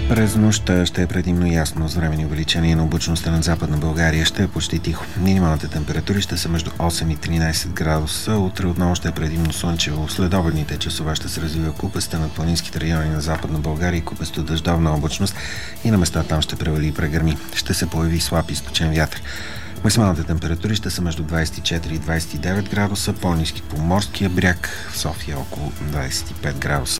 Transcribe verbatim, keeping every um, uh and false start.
През нощта ще е предимно ясно с времени увеличение на облачността над Западна България. Ще е почти тихо. Минималните температури ще са между осем и тринайсет градуса. Утре отново ще е предимно слънчево. Следобедните часове ще се развива купеста над планинските райони на Западна България и купесто дъждовна облачност и на места там ще превали и прегърми. Ще се появи слаб източен вятър. Максималните температури ще са между двайсет и четири и двайсет и девет градуса, по-ниски по морския бряг, в София около двайсет и пет градуса.